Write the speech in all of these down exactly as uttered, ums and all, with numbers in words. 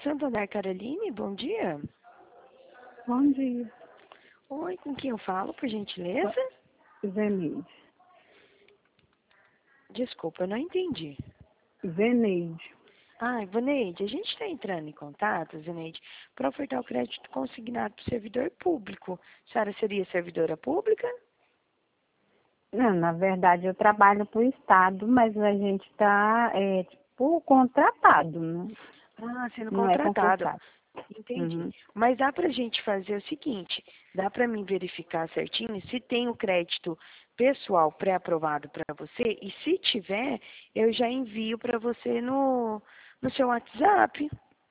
Santander Caroline, bom dia. Bom dia. Oi, com quem eu falo, por gentileza? Zeneide. Desculpa, eu não entendi. Zeneide. Ah, Ivaneide, a gente está entrando em contato, Zeneide, para ofertar o crédito consignado para o servidor público. A senhora seria servidora pública? Não, na verdade, eu trabalho para o Estado, mas a gente está, é, tipo, contratado, né? Ah, sendo Não é contratado. concursado. Entendi. Uhum. Mas dá para a gente fazer o seguinte, dá para mim verificar certinho se tem o crédito pessoal pré-aprovado para você e se tiver, eu já envio para você no, no seu WhatsApp.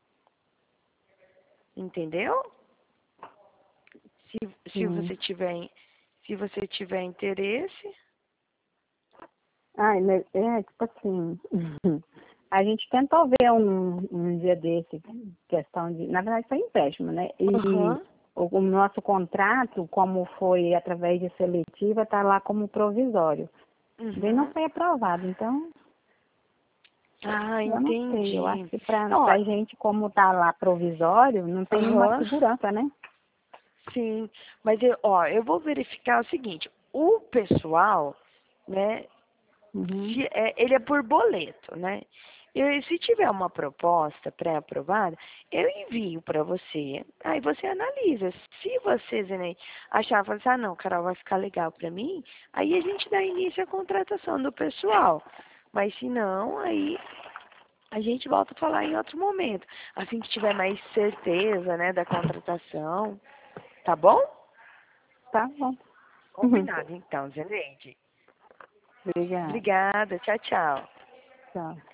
Entendeu? Se, se Sim. você tiver, se você tiver interesse. Ah, ele- é, tipo assim, a gente tentou ver um, um dia desse, questão de, na verdade foi empréstimo, né? E Aham. o, o nosso contrato, como foi através de seletiva, está lá como provisório. Ele não Uhum. foi aprovado, então Ah, eu não sei, eu acho entendi. que para Ó, a gente, como tá lá provisório, não tem uma aham. segurança, né? Sim, mas eu, ó, eu vou verificar o seguinte, o pessoal, né, Uhum. se, é, ele é por boleto, né? Eu, se tiver uma proposta pré-aprovada, eu envio para você, aí você analisa. Se você, Zenei, achar, falar assim, ah, não, Carol, vai ficar legal para mim, aí a gente dá início à contratação do pessoal. Mas se não, aí a gente volta a falar em outro momento, assim que tiver mais certeza, né, da contratação, tá bom? Tá bom. Uhum. Combinado, então, Zeneide. Obrigada. Obrigada. Tchau, tchau. Tchau.